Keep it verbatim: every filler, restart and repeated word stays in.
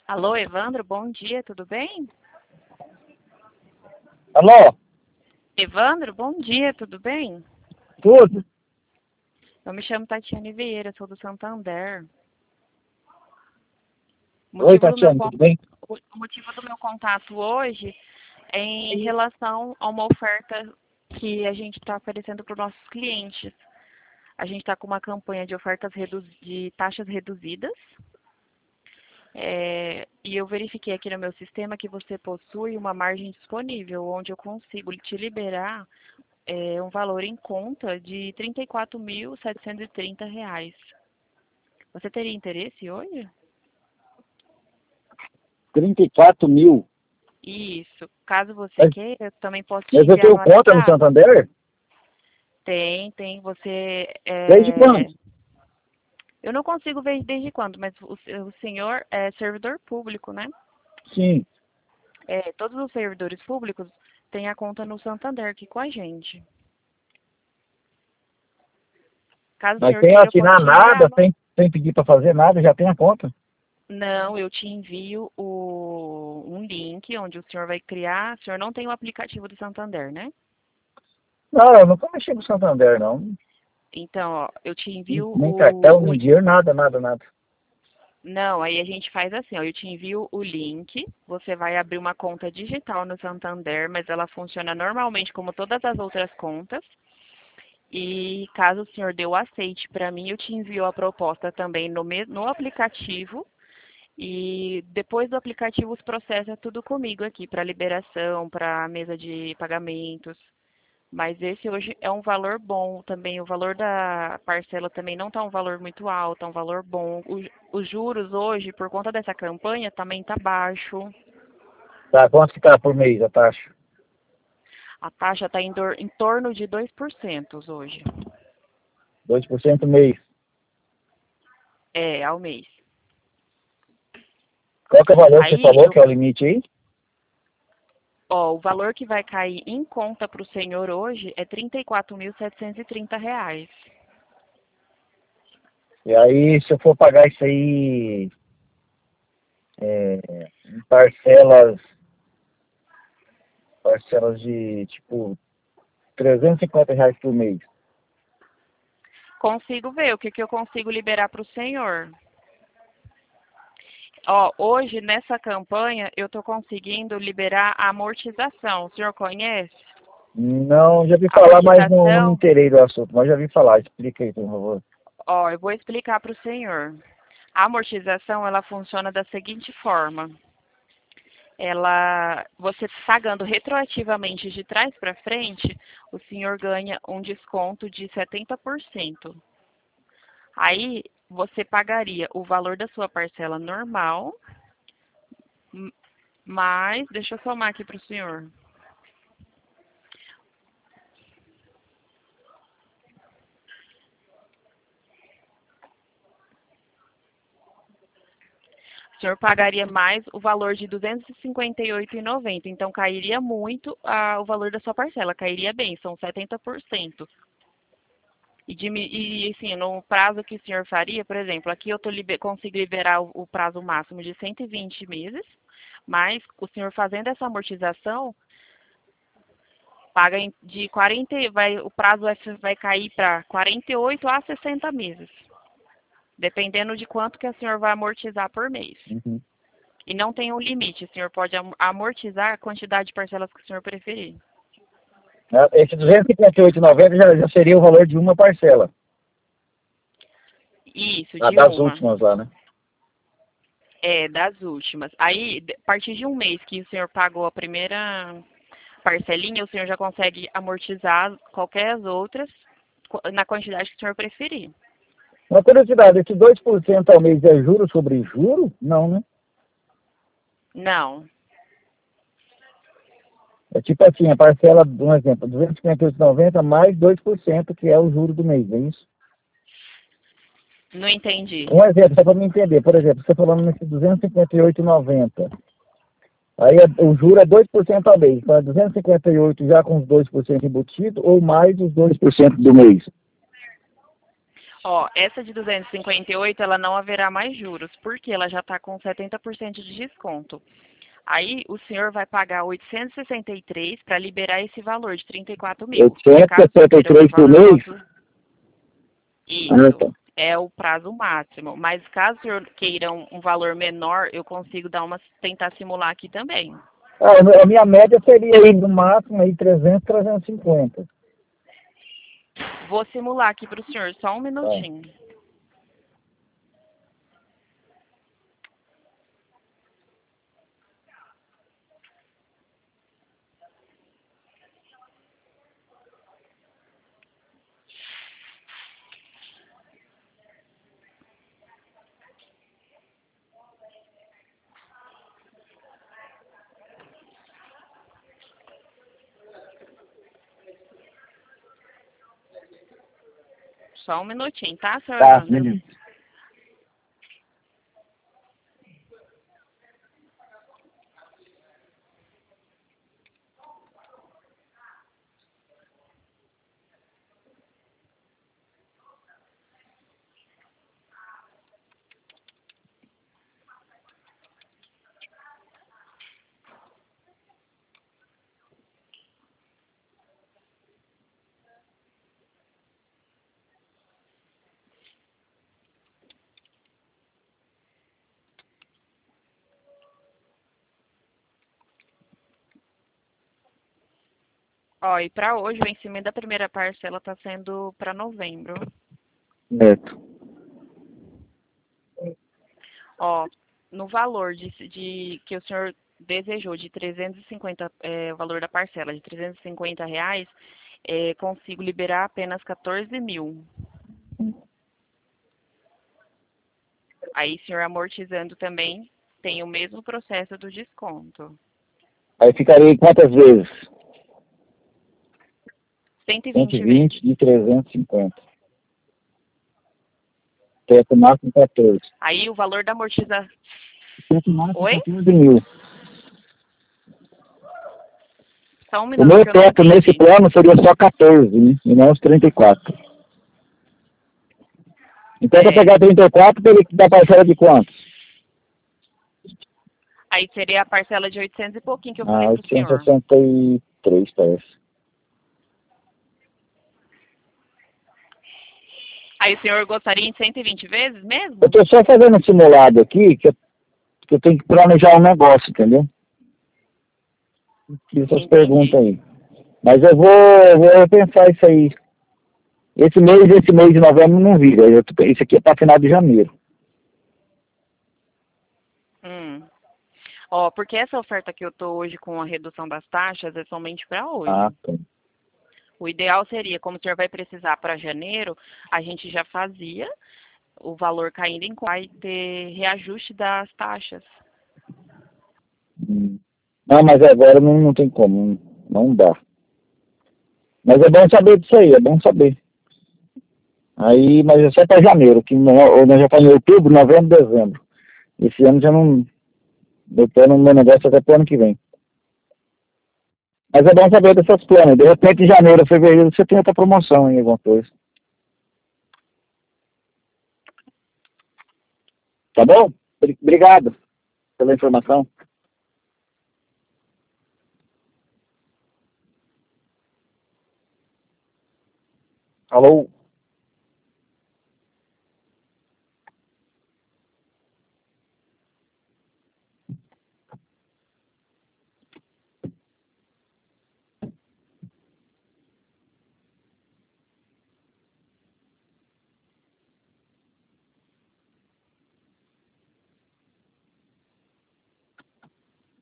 Alô, Evandro, bom dia, tudo bem? Alô? Evandro, bom dia, tudo bem? Tudo? Eu me chamo Tatiane Vieira, sou do Santander. O Oi, motivo do meu, Tatiana, con- tudo bem? o motivo do meu contato hoje é em relação a uma oferta que a gente está oferecendo para os nossos clientes. A gente está com uma campanha de ofertas redu- de taxas reduzidas. É, e eu verifiquei aqui no meu sistema que você possui uma margem disponível, onde eu consigo te liberar é, um valor em conta de trinta e quatro mil setecentos e trinta reais. Você teria interesse hoje? trinta e quatro mil. Isso. Caso você Mas, queira, eu também posso te mas eu enviar tenho no conta no WhatsApp. Santander? Tem, tem. Você. Desde É... quando? Eu não consigo ver desde quando, mas o, o senhor é servidor público, né? Sim. É, todos os servidores públicos têm a conta no Santander aqui com a gente. Caso o Mas senhor sem queira, eu posso assinar te enviar nada, no... sem, sem pedir para fazer nada, já tem a conta. Não, eu te envio o, um link onde o senhor vai criar. O senhor não tem o aplicativo do Santander, né? Não, eu nunca mexi com o Santander, não. Então, ó, eu te envio Nem o, cartão, o... nem dinheiro, nada, nada, nada. Não, aí a gente faz assim, ó, eu te envio o link, você vai abrir uma conta digital no Santander, mas ela funciona normalmente como todas as outras contas. E caso o senhor dê o aceite para mim, eu te envio a proposta também no, me- no aplicativo. E depois do aplicativo, os processos é tudo comigo aqui, para liberação, para mesa de pagamentos. Mas esse hoje é um valor bom também. O valor da parcela também não está um valor muito alto, é um valor bom. O- os juros hoje, por conta dessa campanha, também está baixo. Tá, quanto que tá por mês a taxa? A taxa está em, dor- em torno de dois por cento hoje. dois por cento mês. É, ao mês. Qual que é o valor que você Aí, falou eu, que é o limite aí? ó, o valor que vai cair em conta para o senhor hoje é trinta e quatro mil setecentos e trinta reais. E aí, se eu for pagar isso aí é, em parcelas, parcelas de, tipo, trezentos e cinquenta reais por mês. Consigo ver o que, que eu consigo liberar para o senhor. Ó, hoje nessa campanha eu estou conseguindo liberar a amortização. O senhor conhece? Não, já vi A falar, mas não, não me amortização, inteirei do assunto, mas já vi falar. Explica aí, por favor. ó, eu vou explicar para o senhor. A amortização ela funciona da seguinte forma: ela, você pagando retroativamente de trás para frente, o senhor ganha um desconto de setenta por cento. Aí você pagaria o valor da sua parcela normal, m- mais, deixa eu somar aqui para o senhor. O senhor pagaria mais o valor de duzentos e cinquenta e oito reais e noventa centavos. Então, cairia muito ah, o valor da sua parcela. Cairia bem, são setenta por cento. E, dimi- e assim, no prazo que o senhor faria, por exemplo, aqui eu tô liber, consigo liberar o, o prazo máximo de cento e vinte meses, mas o senhor fazendo essa amortização, paga em- de quarenta, vai, o prazo vai, vai cair para quarenta e oito a sessenta meses, dependendo de quanto que o senhor vai amortizar por mês. Uhum. E não tem um limite, o senhor pode amortizar a quantidade de parcelas que o senhor preferir. Ah, esse duzentos e cinquenta e oito reais e noventa centavos já, já seria o valor de uma parcela. Isso, A de das uma. últimas lá, né? É, das últimas. Aí, a partir de um mês que o senhor pagou a primeira parcelinha, o senhor já consegue amortizar qualquer as outras na quantidade que o senhor preferir. Uma curiosidade, esse dois por cento ao mês é juro sobre juro? Não, né? Não, É tipo assim, a parcela, um exemplo, duzentos e cinquenta e oito reais e noventa centavos mais dois por cento, que é o juro do mês, é isso? não entendi. Um exemplo, só para me entender. Por exemplo, você falando nesse duzentos e cinquenta e oito reais e noventa centavos. Aí é- o juro é dois por cento ao mês. Então é duzentos e cinquenta e oito já com os dois por cento embutido ou mais os dois por cento do mês. Ó, essa de duzentos e cinquenta e oito, ela não haverá mais juros, porque ela já está com setenta por cento de desconto. Aí o senhor vai pagar oitocentos e sessenta e três para liberar esse valor de trinta e quatro mil. oitocentos e sessenta e três por mês? Isso, Ah, tá. é o prazo máximo. Mas caso o senhor queira um, um valor menor, eu consigo dar uma, tentar simular aqui também. Ah, a minha média seria aí no máximo aí trezentos, trezentos e cinquenta. Vou simular aqui para o senhor, só um Tá. minutinho. Só um minutinho, tá, senhor? Tá, beleza. Ó, e para hoje o vencimento da primeira parcela está sendo para novembro. Certo. Ó, no valor de, de que o senhor desejou de trezentos e cinquenta, é, o valor da parcela de trezentos e cinquenta reais, é, consigo liberar apenas quatorze mil. Aí, senhor amortizando também, tem o mesmo processo do desconto. Aí ficaria quantas vezes? cento e cento e vinte vinte vezes. de trezentos e cinquenta. Teto máximo quatorze. Aí o valor da amortização... Teto máximo Oi? quatorze mil. Só um O minuto meu que eu não teto nesse entendi. plano seria só quatorze, né? E não os trinta e quatro. Então, para É, pegar trinta e quatro, teria que dar parcela de quanto? aí seria a parcela de oitocentos e pouquinho que eu falei Ah, pro oitocentos e senhor. sessenta e três, parece. Aí o senhor gostaria em cento e vinte vezes mesmo? Eu estou só fazendo um simulado aqui, que eu, que eu tenho que planejar um negócio, entendeu? Fiz essas Entendi. perguntas aí. Mas eu vou, vou pensar isso aí. Esse mês, esse mês de novembro não vira. Eu tô- Isso aqui é para final de janeiro. Hum. Ó, porque essa oferta que eu tô hoje com a redução das taxas é somente para Ah, hoje. tá. O ideal seria, como o senhor vai precisar para janeiro, a gente já fazia o valor caindo em conta, vai ter reajuste das taxas. Hum. Não, mas agora não, não tem como. Não, não dá. Mas é bom saber disso aí, é bom saber. Aí, mas é só para janeiro, que não, nós já estamos em outubro, novembro, dezembro. Esse ano já não. Eu tô no meu negócio até pro ano que vem. Mas é bom saber dessas planos. De repente, em janeiro, fevereiro, você tem outra promoção em alguma coisa. Tá bom? Obrigado pela informação. Alô?